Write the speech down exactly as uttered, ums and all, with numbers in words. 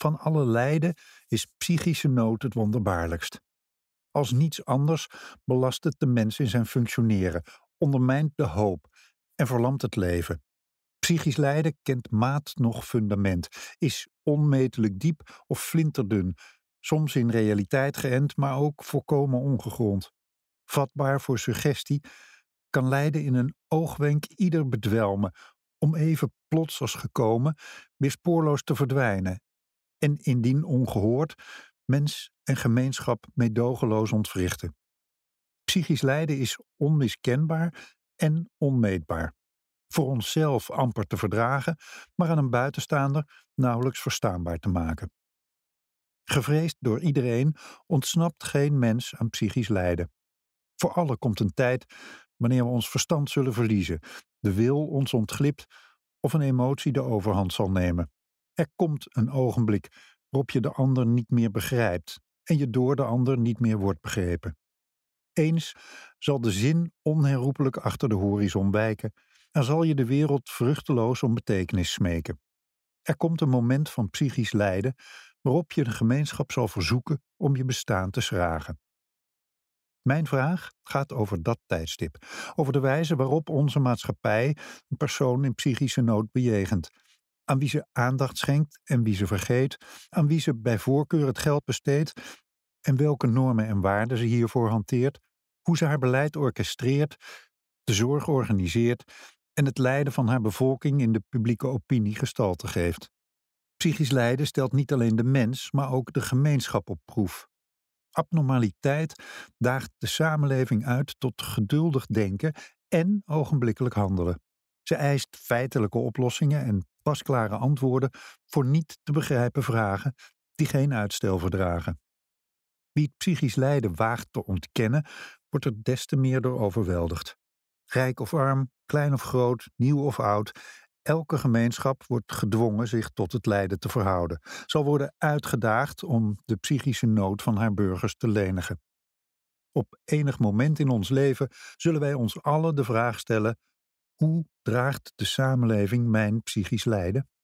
Van alle lijden is psychische nood het wonderbaarlijkst. Als niets anders belast het de mens in zijn functioneren, ondermijnt de hoop en verlamt het leven. Psychisch lijden kent maat noch fundament, is onmetelijk diep of flinterdun, soms in realiteit geënt, maar ook volkomen ongegrond. Vatbaar voor suggestie, kan lijden in een oogwenk ieder bedwelmen, om even plots als gekomen weer spoorloos te verdwijnen. En indien ongehoord, mens en gemeenschap meedogenloos ontwrichten. Psychisch lijden is onmiskenbaar en onmeetbaar. Voor onszelf amper te verdragen, maar aan een buitenstaander nauwelijks verstaanbaar te maken. Gevreesd door iedereen ontsnapt geen mens aan psychisch lijden. Voor allen komt een tijd wanneer we ons verstand zullen verliezen, de wil ons ontglipt of een emotie de overhand zal nemen. Er komt een ogenblik waarop je de ander niet meer begrijpt en je door de ander niet meer wordt begrepen. Eens zal de zin onherroepelijk achter de horizon wijken en zal je de wereld vruchteloos om betekenis smeken. Er komt een moment van psychisch lijden waarop je de gemeenschap zal verzoeken om je bestaan te schragen. Mijn vraag gaat over dat tijdstip, over de wijze waarop onze maatschappij een persoon in psychische nood bejegent, aan wie ze aandacht schenkt en wie ze vergeet, aan wie ze bij voorkeur het geld besteedt en welke normen en waarden ze hiervoor hanteert, hoe ze haar beleid orchestreert, de zorg organiseert en het lijden van haar bevolking in de publieke opinie gestalte geeft. Psychisch lijden stelt niet alleen de mens, maar ook de gemeenschap op proef. Abnormaliteit daagt de samenleving uit tot geduldig denken en ogenblikkelijk handelen. Ze eist feitelijke oplossingen en pasklare antwoorden voor niet te begrijpen vragen die geen uitstel verdragen. Wie het psychisch lijden waagt te ontkennen, wordt er des te meer door overweldigd. Rijk of arm, klein of groot, nieuw of oud, elke gemeenschap wordt gedwongen zich tot het lijden te verhouden, zal worden uitgedaagd om de psychische nood van haar burgers te lenigen. Op enig moment in ons leven zullen wij ons allen de vraag stellen: hoe draagt de samenleving mijn psychisch lijden?